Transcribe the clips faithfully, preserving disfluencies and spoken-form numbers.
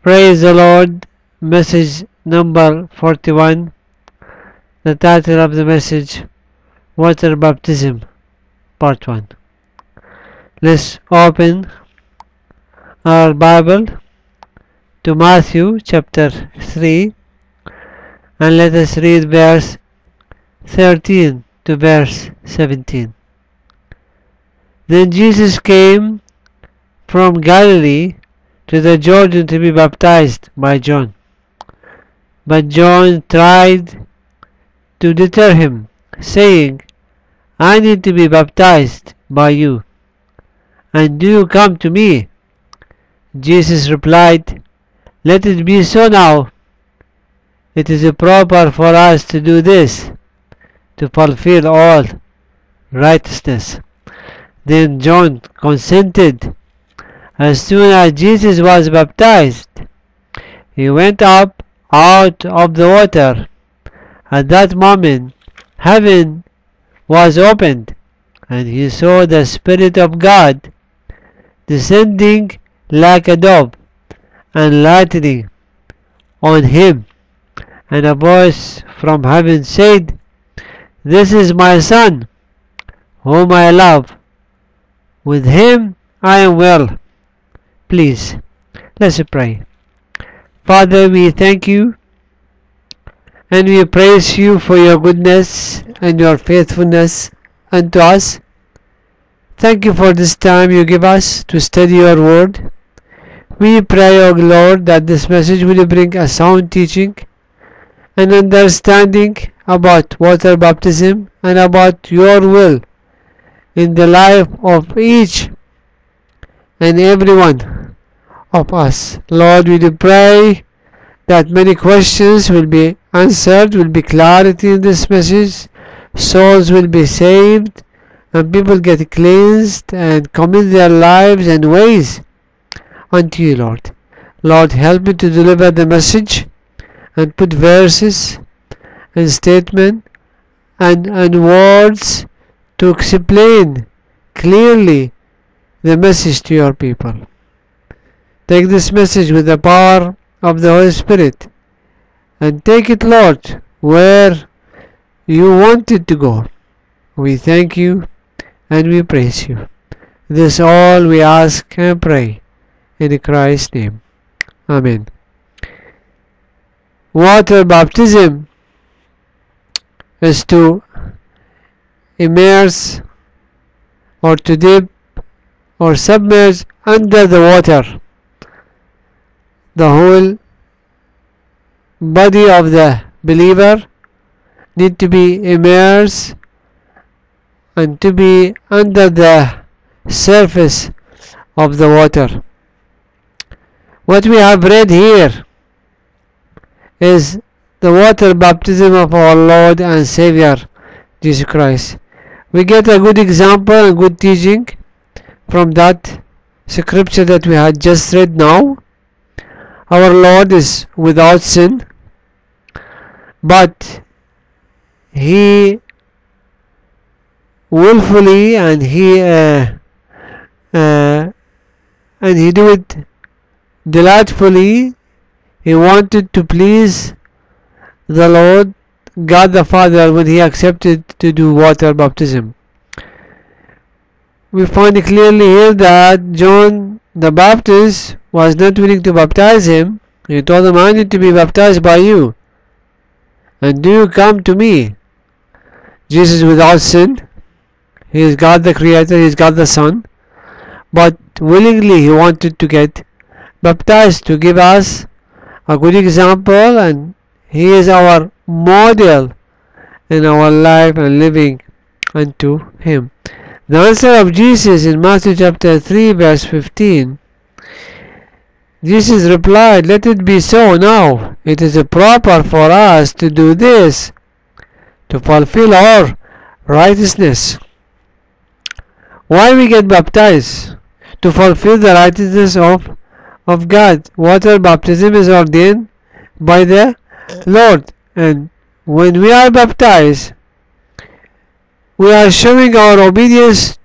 Praise the Lord. Message number forty-one. The title of the message: Water Baptism, Part one. Let's open our Bible to Matthew chapter three and let us read verse thirteen to verse seventeen. Then Jesus came from Galilee to the Jordan to be baptized by John. But John tried to deter him, saying, I need to be baptized by you, and do you come to me? Jesus replied, Let it be so now. It is proper for us to do this, to fulfill all righteousness. Then John consented. As soon as Jesus was baptized, he went up out of the water. At that moment, heaven was opened, and he saw the Spirit of God descending like a dove and lighting on him. And a voice from heaven said, This is my Son, whom I love. With him I am well pleased. Let's pray. Father, we thank you and we praise you for your goodness and your faithfulness unto us. Thank you for this time you give us to study your word. We pray, O Lord, that this message will bring a sound teaching and understanding about water baptism and about your will in the life of each and every one of us. Lord, we do pray that many questions will be answered, will be clarity in this message, souls will be saved, and people get cleansed and commit their lives and ways unto you, Lord. Lord, help me to deliver the message and put verses and statements and, and words to explain clearly the message to your people. Take this message with the power of the Holy Spirit and take it, Lord, where you want it to go. We thank you and we praise you. This all we ask and pray in Christ's name. Amen. Water baptism is to immerse or to dip or submerge under the water the whole body of the believer need to be immersed and to be under the surface of the water. What we have read here is the water baptism of our Lord and Savior Jesus Christ. We get a good example and good teaching from that scripture that we had just read now. Our Lord is without sin, but he willfully and he uh, uh, and he do it delightfully. He wanted to please the Lord God the Father when he accepted to do water baptism. We find clearly here that John the Baptist was not willing to baptize him. He told him, I need to be baptized by you, and do you come to me? Jesus without sin. He is God the Creator, He is God the Son, but willingly he wanted to get baptized to give us a good example, and he is our model in our life and living unto him. The answer of Jesus in Matthew chapter three verse fifteen. Jesus replied, Let it be so now. It is proper for us to do this, to fulfill our righteousness. Why we get baptized? To fulfill the righteousness of, of God. Water baptism is ordained by the Lord. And when we are baptized, we are showing our obedience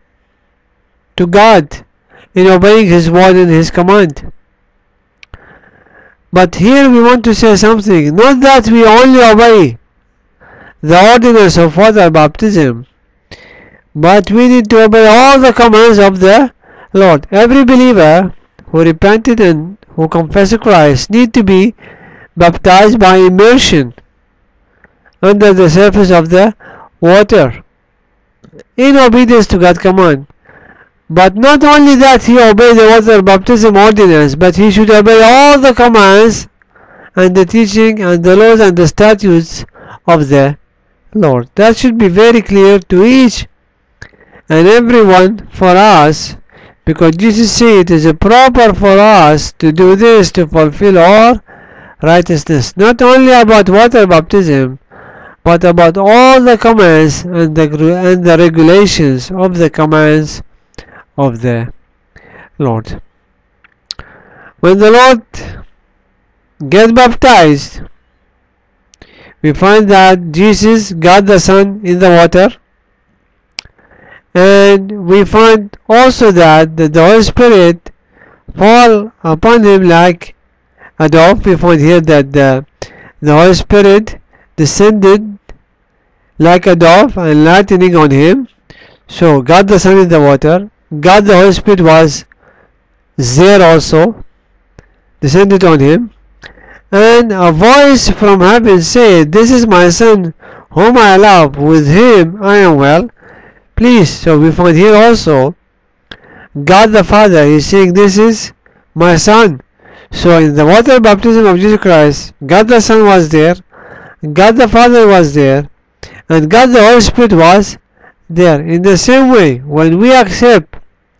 to God in obeying His word and His command. But here we want to say something, not that we only obey the ordinance of water baptism, but we need to obey all the commands of the Lord. Every believer who repented and who confessed Christ need to be baptized by immersion under the surface of the water in obedience to God's command. But not only that he obeyed the water baptism ordinance, but he should obey all the commands and the teaching and the laws and the statutes of the Lord. That should be very clear to each and everyone for us, because Jesus said it is proper for us to do this to fulfill our righteousness. Not only about water baptism, but about all the commands and the, and the regulations of the commands of the Lord. When the Lord gets baptized, we find that Jesus, God the Son, in the water, and we find also that the Holy Spirit fall upon him like a dove. We find here that the, the Holy Spirit descended like a dove and lightning on him. So God the Son in the water, God the Holy Spirit was there also, descended on him, and a voice from heaven said, "This is my Son whom I love, with him I am well pleased." So we find here also God the Father is saying, "This is my Son." So in the water baptism of Jesus Christ, God the Son was there, God the Father was there, and God the Holy Spirit was there. In the same way, when we accept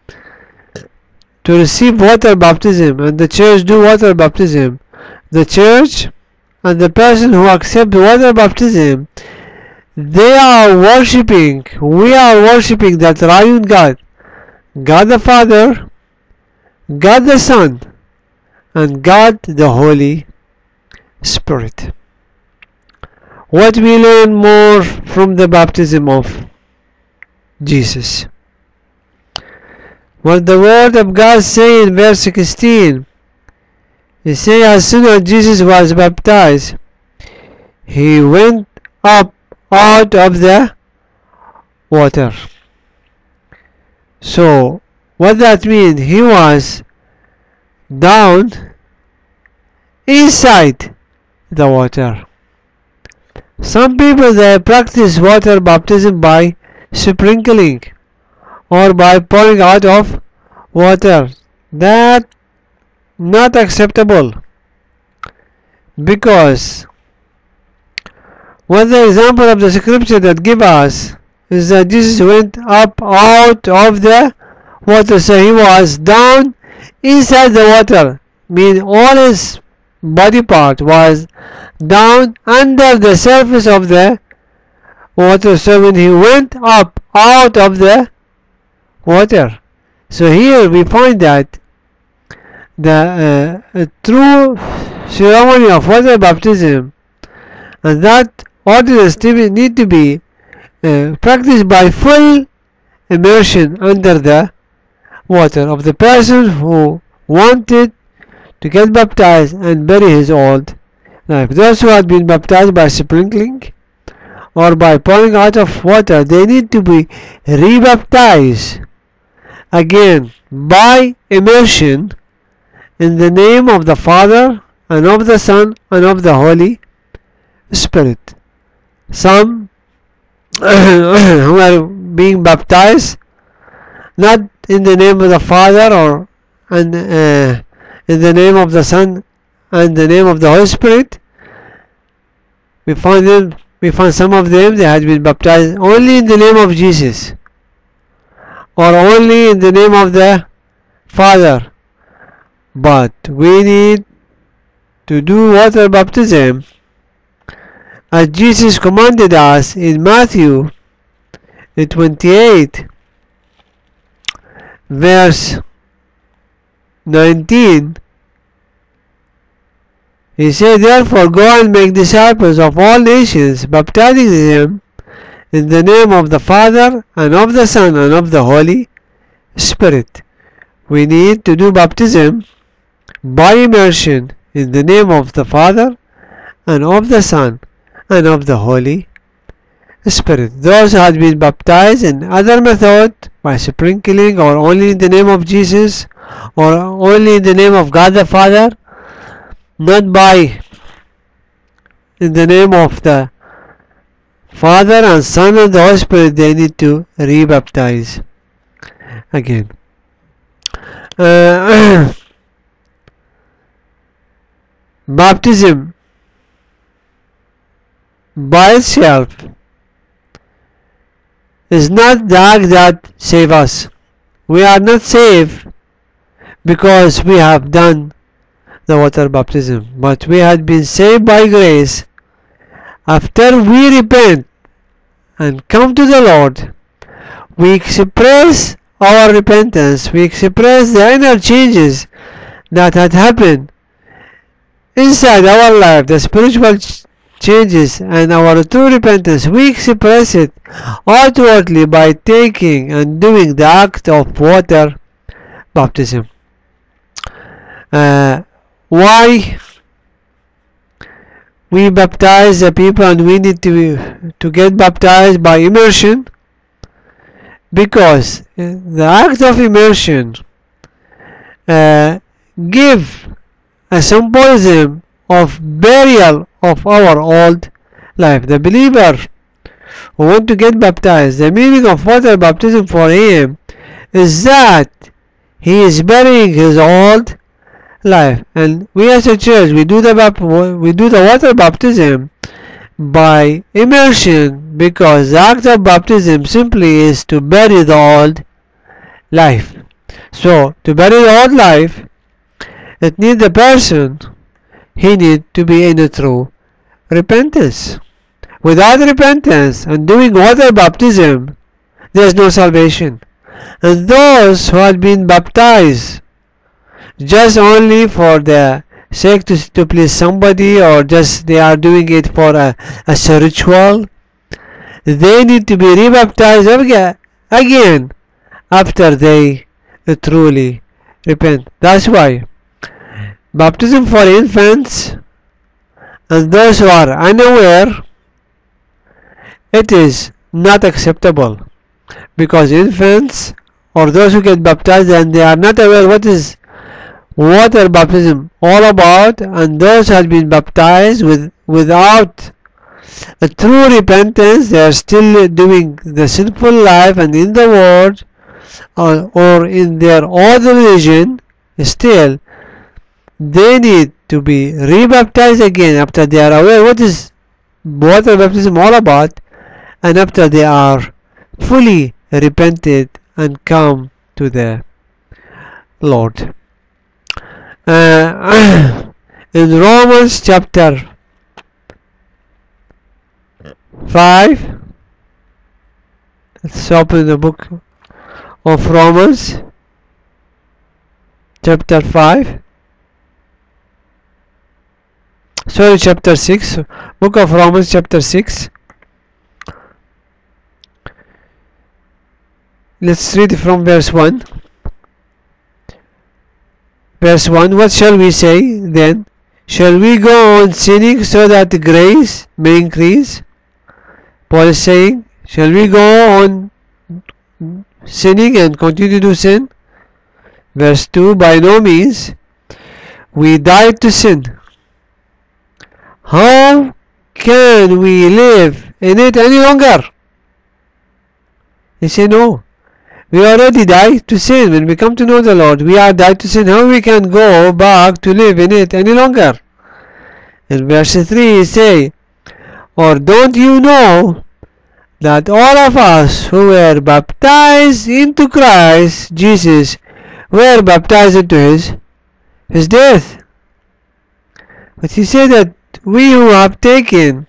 to receive water baptism and the church do water baptism, the church and the person who accept water baptism, they are worshipping, we are worshipping that triune God, God the Father, God the Son, and God the Holy Spirit. What we learn more from the baptism of Jesus? What the Word of God says in verse sixteen, it says, as soon as Jesus was baptized, he went up out of the water. So what that means? He was down inside the water. Some people, they practice water baptism by sprinkling or by pouring out of water. That not acceptable, because what the example of the scripture that give us is that Jesus went up out of the water, so he was down inside the water, mean all his body part was down under the surface of the water. So when he went up out of the water, so here we find that the uh, true ceremony of water baptism, and that ordinance need to be uh, practiced by full immersion under the water of the person who wanted to get baptized and bury his old life. Those who had been baptized by sprinkling or by pouring out of water, they need to be rebaptized again by immersion in the name of the Father and of the Son and of the Holy Spirit. Some who are being baptized not in the name of the Father or and uh, in the name of the Son and the name of the Holy Spirit, we find them we find some of them they had been baptized only in the name of Jesus or only in the name of the Father. But we need to do water baptism as Jesus commanded us in Matthew twenty-eight verse nineteen. He said, therefore go and make disciples of all nations, baptizing them in the name of the Father and of the Son and of the Holy Spirit. We need to do baptism by immersion in the name of the Father, and of the Son, and of the Holy Spirit. Those who had been baptized in other method, by sprinkling, or only in the name of Jesus, or only in the name of God the Father, not by in the name of the Father and Son and the Holy Spirit, they need to rebaptize again. Uh, baptism by itself is not the act that saves us. We are not saved because we have done the water baptism, but we had been saved by grace after we repent and come to the Lord. We express our repentance, we express the inner changes that had happened inside our life, the spiritual ch changes and our true repentance. We express it outwardly by taking and doing the act of water baptism. Uh, why we baptize the people and we need to to get baptized by immersion? Because the act of immersion uh, give a symbolism of burial of our old life. The believer who want to get baptized, the meaning of water baptism for him is that he is burying his old life. And we as a church, we do the we do the water baptism by immersion, because the act of baptism simply is to bury the old life. So to bury the old life, it needs the person, he need to be in a true repentance. Without repentance and doing water baptism, there is no salvation. And those who had been baptized just only for the sake to, to please somebody, or just they are doing it for a, a ritual, they need to be rebaptized again after they truly repent. That's why baptism for infants and those who are unaware, it is not acceptable, because infants or those who get baptized and they are not aware what is water baptism all about, and those who have been baptized with without a true repentance, they are still doing the sinful life and in the world, or, or in their old religion, still they need to be rebaptized again after they are aware what is water baptism all about, and after they are fully repented and come to the Lord. Uh, in Romans chapter five, let's open the book of Romans chapter five, sorry chapter six, book of Romans chapter six. Let's read from verse one. Verse one, what shall we say then? Shall we go on sinning so that grace may increase? Paul is saying, shall we go on sinning and continue to sin? Verse two, by no means. We died to sin. How can we live in it any longer? He said, no. We already died to sin. When we come to know the Lord, we are died to sin. How we can go back to live in it any longer? In verse three he say, or don't you know that all of us who were baptized into Christ Jesus were baptized into his his death? But he said that we who have taken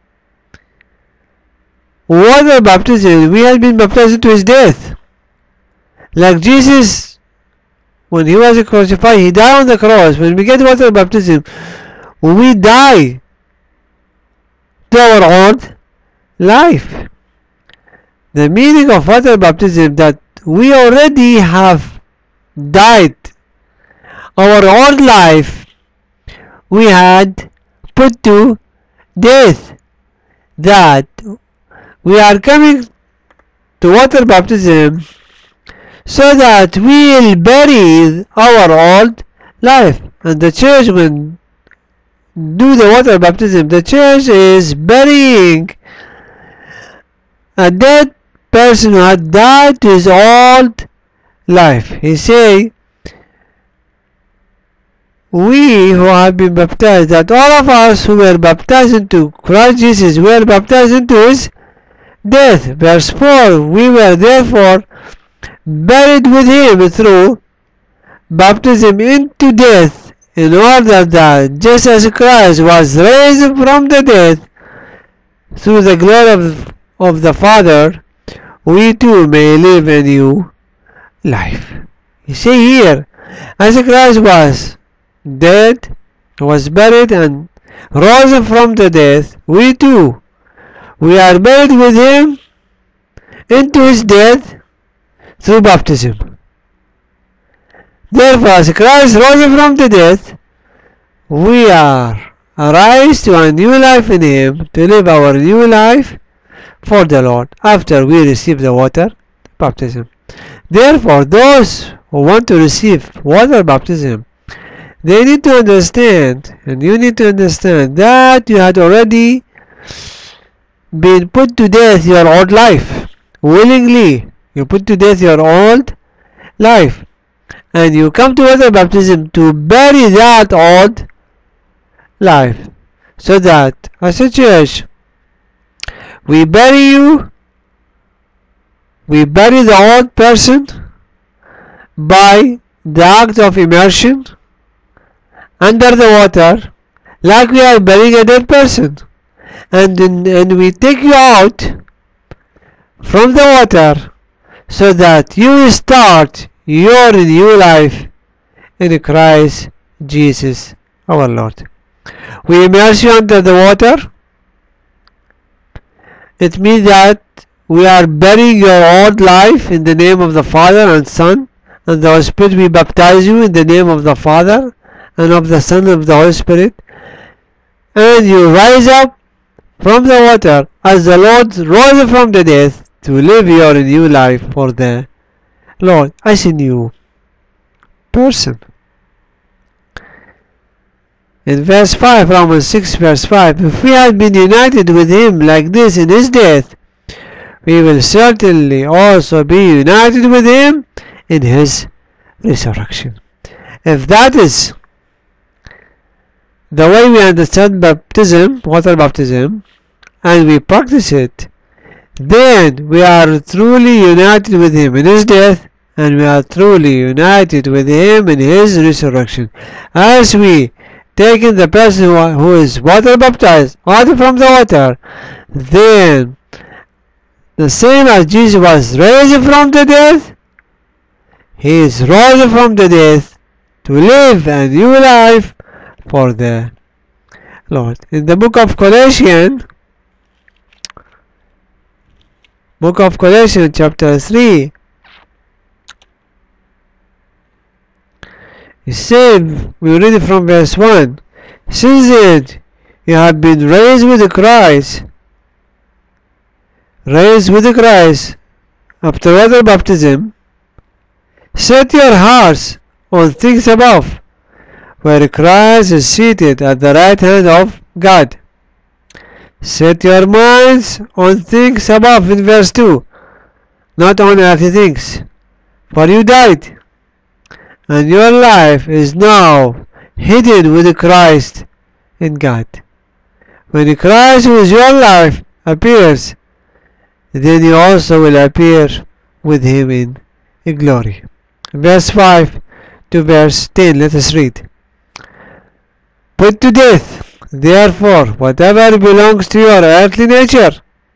water baptism, we have been baptized into his death. Like Jesus, when he was crucified, he died on the cross. When we get water baptism, we die to our old life. The meaning of water baptism that we already have died our old life. we had put to death, that we are coming to water baptism so that we will bury our old life. And the church, when do the water baptism, the church is burying a dead person who had died to his old life. He say, we who have been baptized, that all of us who were baptized into Christ Jesus were baptized into his death. Verse four, we were therefore buried with him through baptism into death, in order that just as Christ was raised from the dead through the glory of, of the Father, we too may live a new life. You see here, as Christ was dead, was buried, and rose from the death, we too, we are buried with him into his death through baptism. Therefore, as Christ rose from the death, we are arise to a new life in him, to live our new life for the Lord after we receive the water baptism. Therefore, those who want to receive water baptism, they need to understand, and you need to understand, that you had already been put to death your old life. Willingly, you put to death your old life, and you come to water baptism to bury that old life, so that as a church we bury you, we bury the old person by the act of immersion under the water, like we are burying a dead person, and, and we take you out from the water so that you will start your new life in Christ Jesus our Lord. We immerse you under the water. It means that we are burying your old life in the name of the Father and Son and the Holy Spirit. We baptize you in the name of the Father and of the Son and of the Holy Spirit, and you rise up from the water as the Lord rose from the death to live your new life for the Lord as a new person. In verse five, Romans six verse five, if we have been united with him like this in his death, we will certainly also be united with him in his resurrection. If that is the way we understand baptism, water baptism, and we practice it, then we are truly united with him in his death, and we are truly united with him in his resurrection. As we take in the person who is water baptized out from the water, then the same as Jesus was raised from the death, he is rose from the death to live a new life for the Lord. In the book of Colossians, book of Colossians chapter three, it says, we read it from verse one, since then you have been raised with Christ, raised with Christ after water baptism, set your hearts on things above, where Christ is seated at the right hand of God. Set your minds on things above in verse two, not on earthly things, for you died, and your life is now hidden with Christ in God. When Christ, who is your life, appears, then you also will appear with him in, in glory. Verse five to verse ten, let us read. Put to death, therefore, whatever belongs to your earthly nature.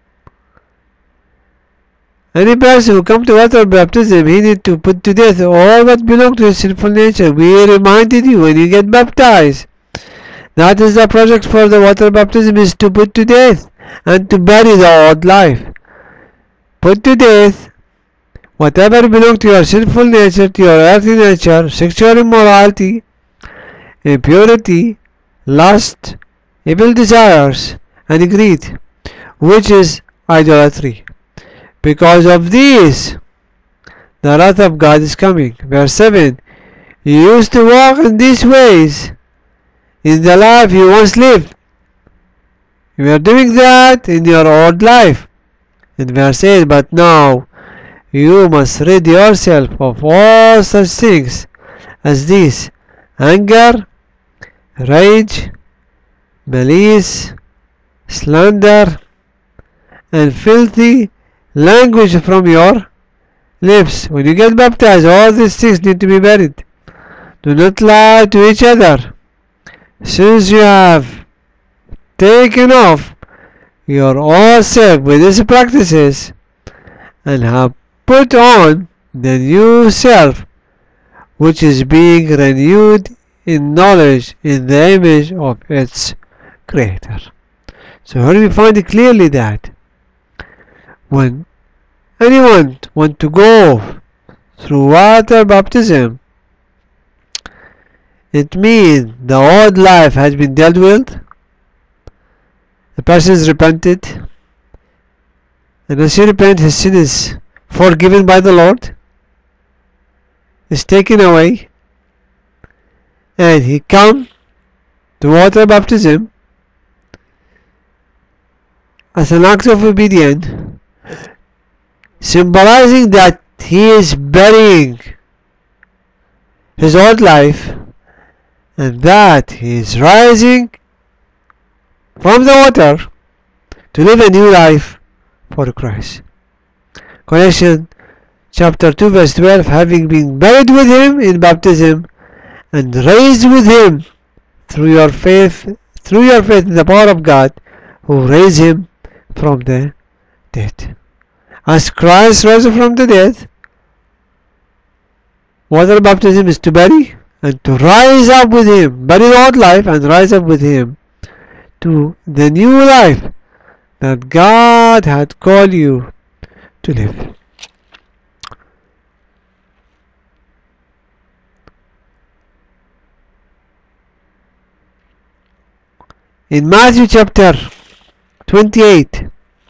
Any person who comes to water baptism, he needs to put to death all what belongs to his sinful nature. We reminded you when you get baptized. That is the project for the water baptism, is to put to death and to bury the old life. Put to death whatever belongs to your sinful nature, to your earthly nature, sexual immorality, impurity, lust, evil desires, and greed, which is idolatry. Because of these, the wrath of God is coming. Verse seven. You used to walk in these ways in the life you once lived. You were doing that in your old life. In verse eight, but now you must rid yourself of all such things as these: anger, rage, malice, slander, and filthy language from your lips. When you get baptized, all these things need to be buried. Do not lie to each other, since you have taken off your old self with these practices and have put on the new self, which is being renewed in knowledge in the image of its creator. So here we find clearly that when anyone wants to go through water baptism, it means the old life has been dealt with, the person is repented, and as he repents, his sin is forgiven by the Lord, is taken away, and he comes to water baptism as an act of obedience, symbolizing that he is burying his old life and that he is rising from the water to live a new life for Christ. Colossians chapter two verse twelve, having been buried with him in baptism and raised with him through your faith through your faith in the power of God who raised him from the dead. As Christ rose from the dead, water baptism is to bury and to rise up with him, bury the old life and rise up with him to the new life that God had called you to live. In Matthew chapter twenty-eight,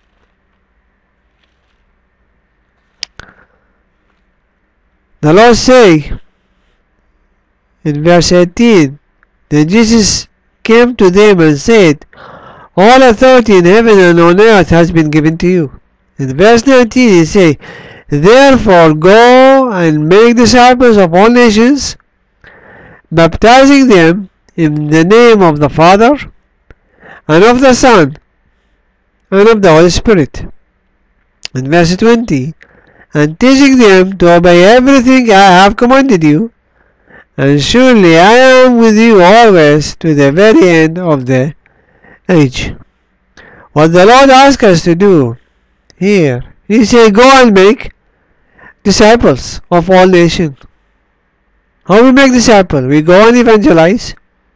the Lord say in verse eighteen, then Jesus came to them and said, all authority in heaven and on earth has been given to you. In verse nineteen he say, therefore go and make disciples of all nations, baptizing them in the name of the Father and of the Son and of the Holy Spirit. In verse twenty, and teaching them to obey everything I have commanded you, and surely I am with you always to the very end of the age. What the Lord asks us to do here, he says, go and make disciples of all nations. How we make disciples? We go and evangelize.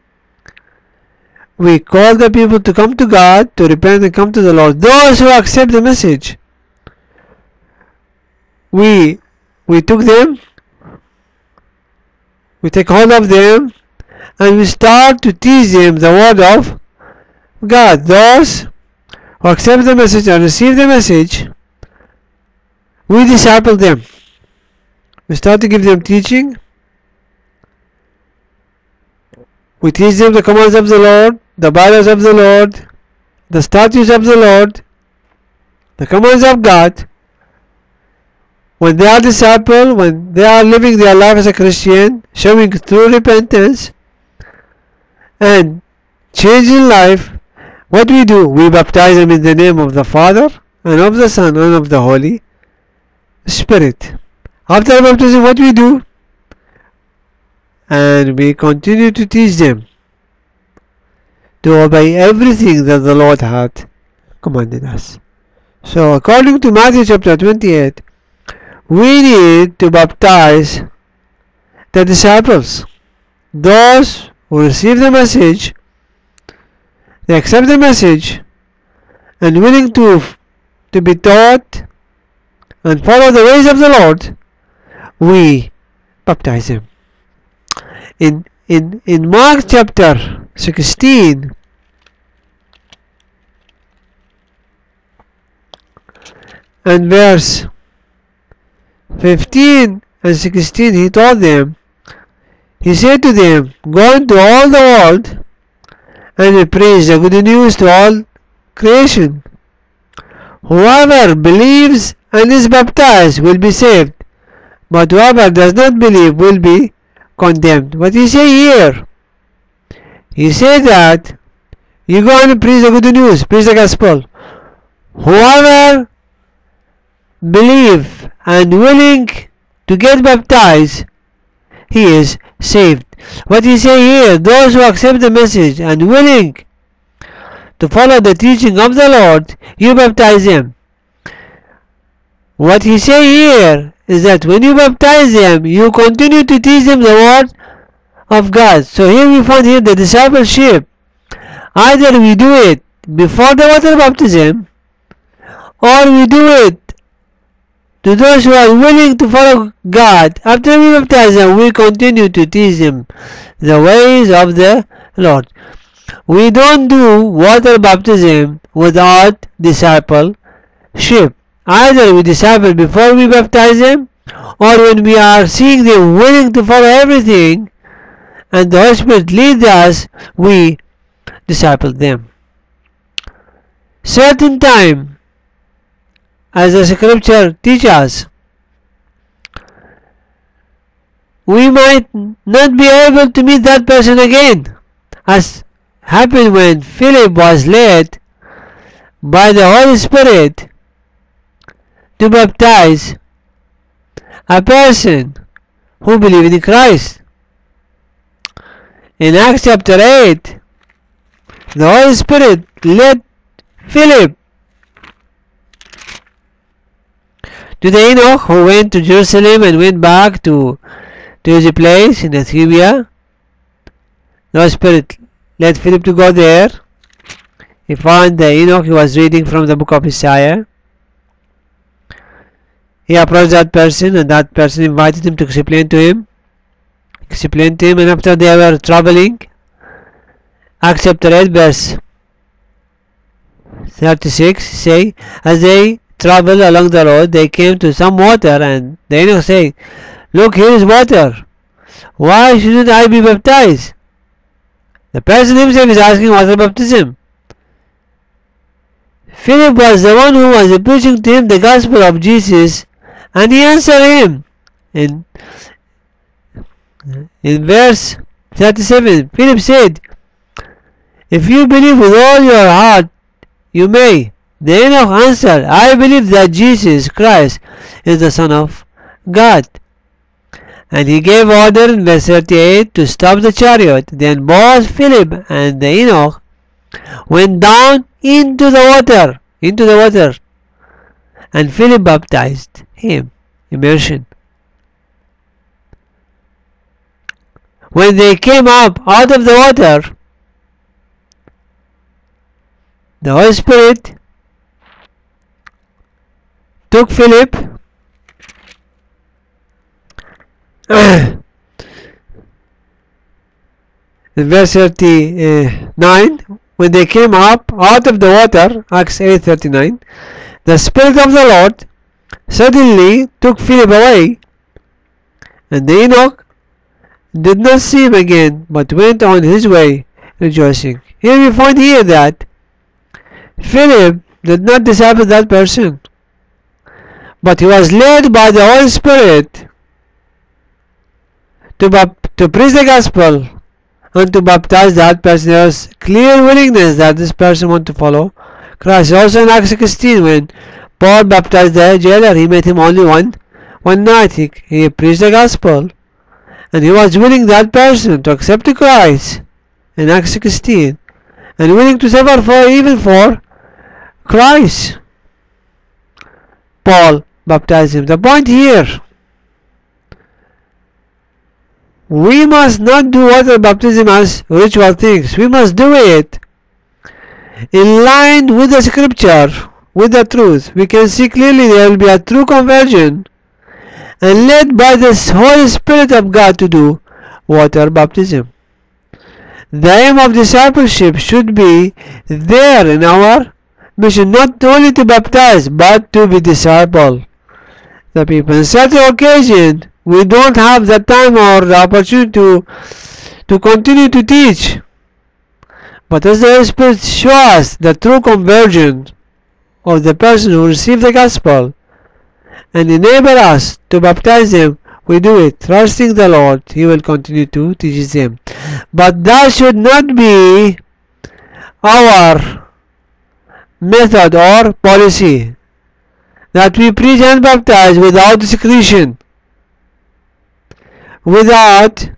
We call the people to come to God, to repent and come to the Lord. Those who accept the message, we we took them, we take hold of them, and we start to teach them the word of God. Those who accept the message and receive the message, we disciple them. We start to give them teaching. We teach them the commands of the Lord, the bylaws of the Lord, the statutes of the Lord, the commands of God. When they are disciple, when they are living their life as a Christian, showing true repentance and changing life, what we do? We baptize them in the name of the Father and of the Son and of the Holy Spirit. After baptism, what we do? And we continue to teach them to obey everything that the Lord had commanded us. So according to Matthew chapter twenty-eight, we need to baptize the disciples, those who receive the message, they accept the message, and willing to to be taught and follow the ways of the Lord, we baptize them. In in in Mark chapter sixteen and verse fifteen and sixteen, he told them, he said to them, go into all the world and preach the good news to all creation. Whoever believes and is baptized will be saved, but whoever does not believe will be condemned. What he say here? He said that you go and preach the good news, preach the gospel. Whoever believe and willing to get baptized, he is saved. What he say here? Those who accept the message and willing to follow the teaching of the Lord, you baptize them. What he say here is that when you baptize them, you continue to teach them the word of God. So here we find here the discipleship. Either we do it before the water baptism, or we do it to those who are willing to follow God. After we baptize them, we continue to teach them the ways of the Lord. We don't do water baptism without discipleship. Either we disciple before we baptize them, or when we are seeing them willing to follow everything and the Holy Spirit leads us, we disciple them. Certain time, as the scripture teaches us, we might not be able to meet that person again, as happened when Philip was led by the Holy Spirit to baptize a person who believed in Christ. In Acts chapter eight, the Holy Spirit led Philip to the Enoch, who went to Jerusalem and went back to, to his place in Ethiopia. The Holy Spirit led Philip to go there. He found the Enoch. He was reading from the book of Isaiah. He approached that person, and that person invited him to explain to him. Explained to him, and after they were traveling, Acts chapter eight, verse thirty-six, say, as they traveled along the road, they came to some water, and the Enoch said, look, here is water. Why shouldn't I be baptized? The person himself is asking water baptism. Philip was the one who was preaching to him the gospel of Jesus, and he answered him. In, in verse thirty-seven, Philip said, if you believe with all your heart, you may. The Enoch answered, I believe that Jesus Christ is the Son of God. And he gave order in verse thirty-eight to stop the chariot. Then both Philip and the Enoch went down into the water, into the water, and Philip baptized him. Immersion. When they came up out of the water, the Holy Spirit took Philip in verse thirty-nine, when they came up out of the water, Acts eight thirty-nine, the Spirit of the Lord suddenly took Philip away, and the Enoch did not see him again, but went on his way rejoicing. Here we find here that Philip did not disciple that person, but he was led by the Holy Spirit to, to preach the gospel and to baptize that person. There was clear willingness that this person wanted to follow Christ. Also in Acts sixteen, when Paul baptized the jailer, he met him only one one night. He, he preached the gospel, and he was willing, that person, to accept Christ in Acts sixteen, and willing to suffer for even for Christ. Paul baptized him. The point here, we must not do water baptism as ritual things. We must do it in line with the scripture, with the truth. We can see clearly there will be a true conversion, and led by the Holy Spirit of God to do water baptism. The aim of discipleship should be there in our mission, not only to baptize, but to be disciple the people. On certain occasion, we don't have the time or the opportunity to, to continue to teach. But as the Holy Spirit shows us the true conversion of the person who received the gospel and enable us to baptize them, we do it, trusting the Lord. He will continue to teach them. But that should not be our method or policy, that we preach and baptize without discretion, without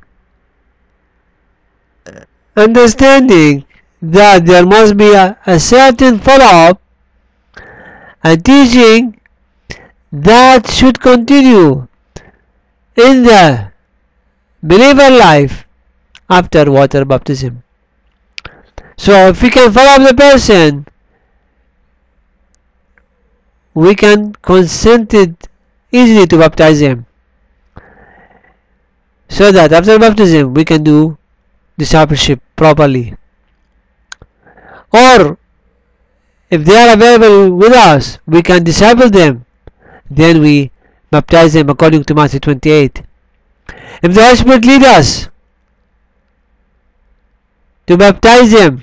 understanding that there must be a, a certain follow-up, a teaching that should continue in the believer life after water baptism. So if we can follow up the person, we can consent it easily to baptize them, so that after baptism we can do discipleship properly. Or if they are available with us, we can disciple them, then we baptize them according to Matthew twenty-eight. If the Holy Spirit lead us to baptize them,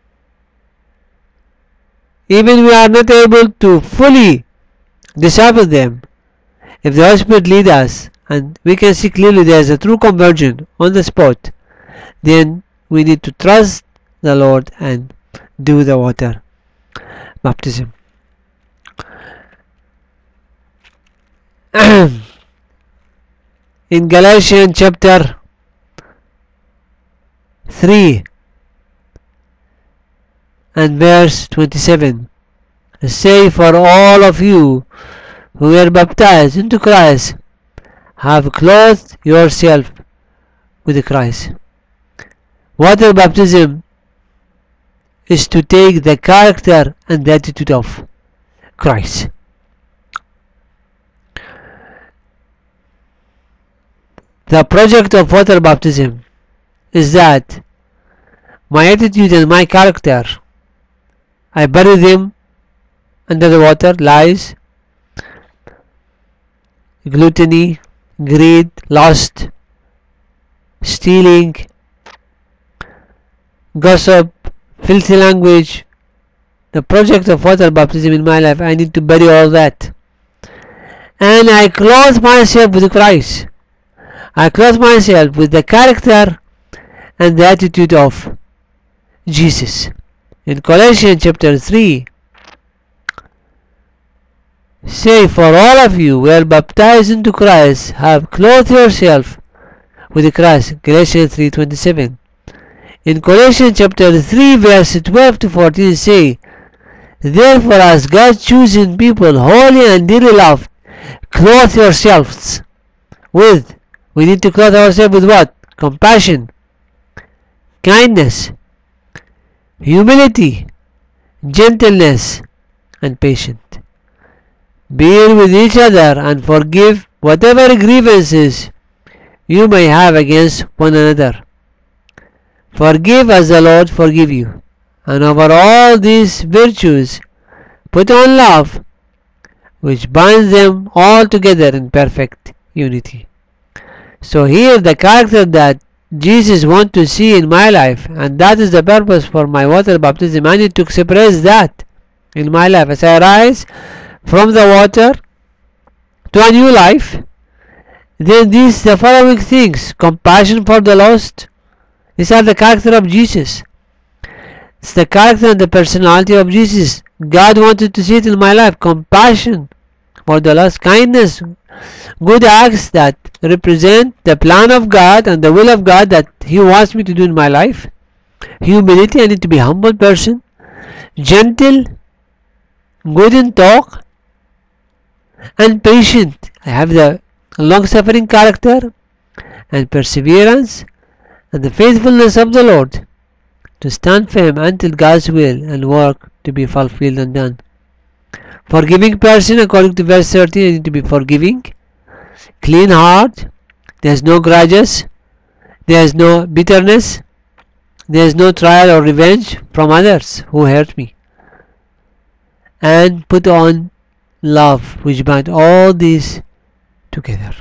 even we are not able to fully disciple them, if the Holy Spirit lead us and we can see clearly there is a true conversion on the spot, then we need to trust the Lord and do the water baptism. In Galatians chapter three and verse twenty-seven, say, for all of you who were baptized into Christ have clothed yourself with Christ. Water baptism is to take the character and the attitude of Christ. The project of water baptism is that my attitude and my character, I bury them under the water, lies, gluttony, greed, lust, stealing, gossip, filthy language. The project of water baptism in my life, I need to bury all that. And I clothe myself with Christ. I clothe myself with the character and the attitude of Jesus. In Colossians chapter three, say, for all of you who are baptized into Christ have clothed yourself with Christ. Galatians three twenty-seven. In Colossians chapter three verse twelve to fourteen, say, therefore as God's chosen people, holy and dearly loved, clothe yourselves with, we need to clothe ourselves with what? Compassion, kindness, humility, gentleness, and patience. Bear with each other and forgive whatever grievances you may have against one another. Forgive as the Lord forgive you. And over all these virtues put on love, which binds them all together in perfect unity. So here the character that Jesus wants to see in my life, and that is the purpose for my water baptism. I need to express that in my life as I rise from the water to a new life. Then these the following things: compassion for the lost. These are the character of Jesus. It's the character and the personality of Jesus. God wanted to see it in my life. Compassion for the lost, kindness, good acts that represent the plan of God and the will of God that He wants me to do in my life. Humility, I need to be a humble person. Gentle, good in talk, and patient. I have the long-suffering character and perseverance and the faithfulness of the Lord to stand firm until God's will and work to be fulfilled and done. Forgiving person, according to verse thirteen, I need to be forgiving. Clean heart, there is no grudges, there is no bitterness, There is no trial or revenge from others who hurt me. And put on love, which bind all these together.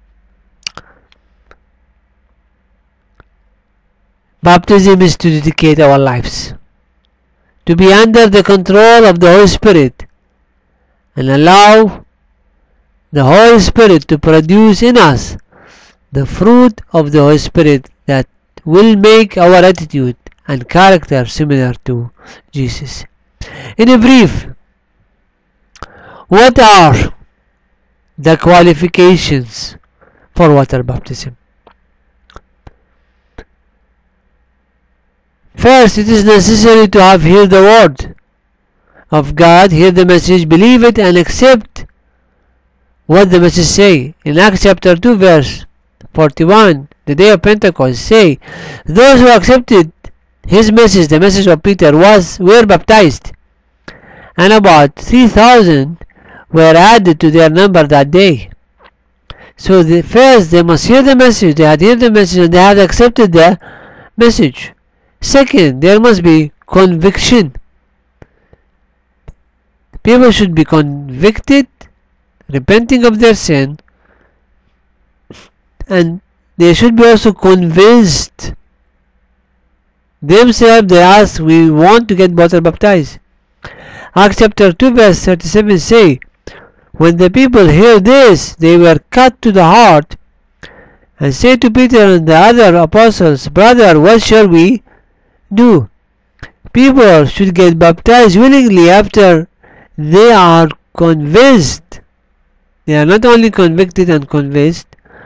Baptism is to dedicate our lives, to be under the control of the Holy Spirit, and allow the Holy Spirit to produce in us the fruit of the Holy Spirit that will make our attitude and character similar to Jesus. In a brief, what are the qualifications for water baptism? First, it is necessary to have heard the word of God, hear the message, believe it, and accept what the message say. In Acts chapter two, verse forty-one, the day of Pentecost, say, those who accepted his message, the message of Peter, was were baptized, and about three thousand were added to their number that day. So the first, they must hear the message, they had heard the message, and they had accepted the message. Second, there must be conviction. People should be convicted, repenting of their sin, and they should be also convinced themselves. They ask, we want to get water baptized. Acts chapter two, verse thirty-seven say, when the people heard this, they were cut to the heart, and said to Peter and the other apostles, brother, what shall we do? People should get baptized willingly after they are convinced. They are not only convicted and convinced,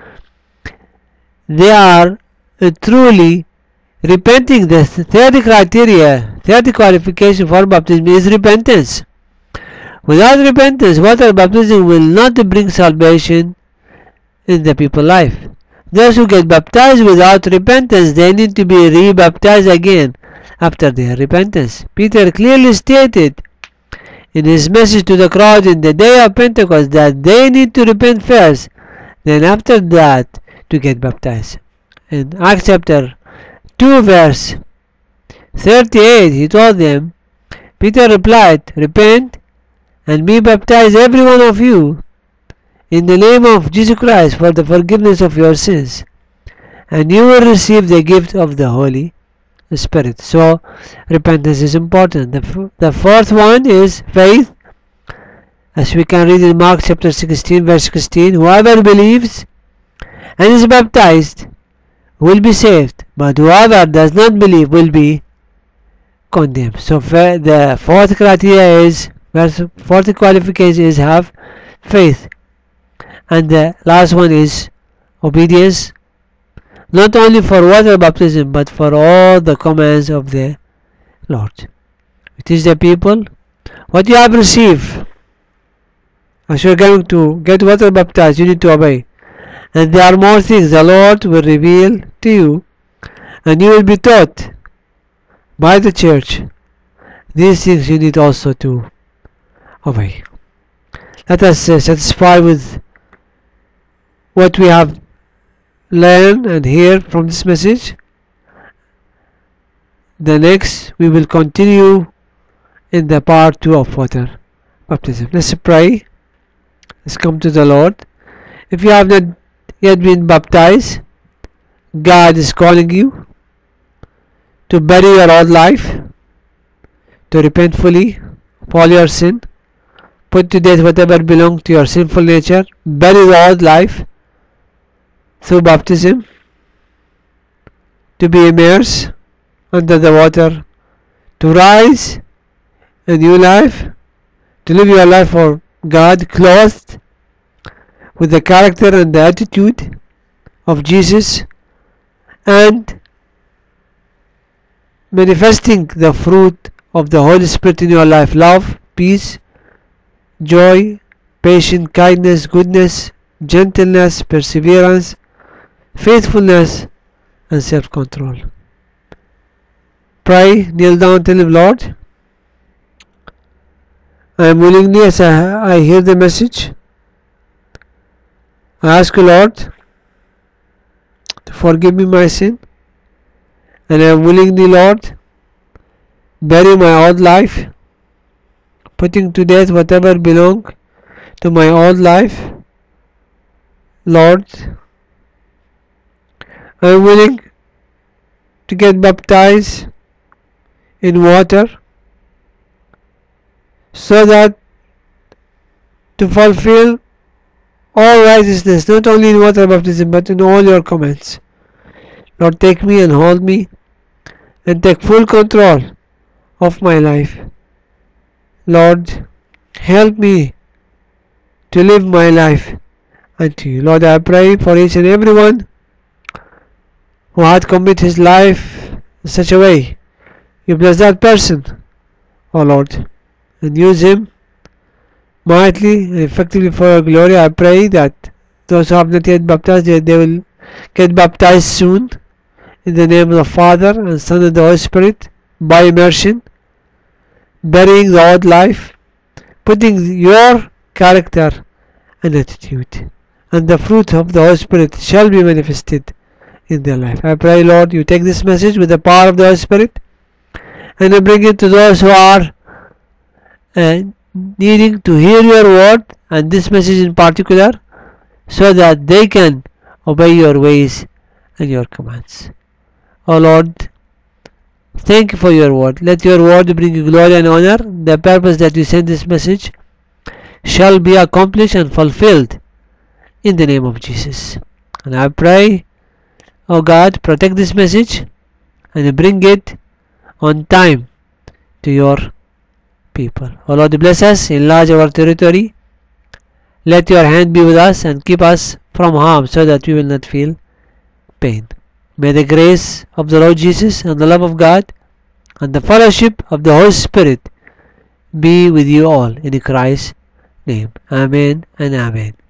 they are uh, truly repenting. The third criteria, third qualification for baptism is repentance. Without repentance, water baptism will not bring salvation in the people's life. Those who get baptized without repentance, they need to be re-baptized again after their repentance. Peter clearly stated in his message to the crowd in the day of Pentecost that they need to repent first, then after that to get baptized. In Acts chapter two, verse thirty-eight, he told them, Peter replied, repent and be baptized every one of you in the name of Jesus Christ for the forgiveness of your sins, and you will receive the gift of the Holy Spirit. So repentance is important. The, f the fourth one is faith, as we can read in Mark chapter sixteen, verse sixteen, whoever believes and is baptized will be saved, but whoever does not believe will be condemned. So the fourth criteria is, verse fourth qualification is have faith, and the last one is obedience, not only for water baptism but for all the commands of the Lord. Teach the people what you have received. As you are going to get water baptized, you need to obey. And there are more things the Lord will reveal to you, and you will be taught by the church. These things you need also to obey. Let us uh, satisfy with what we have learned and hear from this message. The next we will continue in the part two of water baptism. Let's pray. Let's come to the Lord. If you have not yet been baptized, God is calling you to bury your old life, to repent fully of all your sin, put to death whatever belongs to your sinful nature, bury the old life through baptism, to be immersed under the water, to rise a new life, to live your life for God, clothed with the character and the attitude of Jesus, and manifesting the fruit of the Holy Spirit in your life: love, peace, joy, patience, kindness, goodness, gentleness, perseverance, faithfulness, and self-control. Pray, kneel down, tell him, Lord, I am willingly, as I, I hear the message, I ask you, Lord, to forgive me my sin and I am willingly, Lord, bury my old life, putting to death whatever belong to my old life. Lord, I am willing to get baptized in water so that to fulfill all righteousness, not only in water baptism but in all your commands. Lord, take me and hold me and take full control of my life. Lord, help me to live my life unto you. Lord, I pray for each and every one who had commit his life in such a way. You bless that person, O Lord, and use him mightily and effectively for your glory. I pray that those who have not yet baptized, they will get baptized soon in the name of the Father and Son and the Holy Spirit by immersion, burying the old life, putting your character and attitude, and the fruit of the Holy Spirit shall be manifested in their life. I pray, Lord, you take this message with the power of the Holy Spirit and you bring it to those who are uh, needing to hear your word and this message in particular, so that they can obey your ways and your commands. Oh Lord, thank you for your word. Let your word bring you glory and honor. The purpose that you send this message shall be accomplished and fulfilled in the name of Jesus. And I pray, oh God, protect this message and bring it on time to your people. Oh Lord, bless us, enlarge our territory. Let your hand be with us and keep us from harm so that we will not feel pain. May the grace of the Lord Jesus and the love of God and the fellowship of the Holy Spirit be with you all in Christ's name. Amen and amen.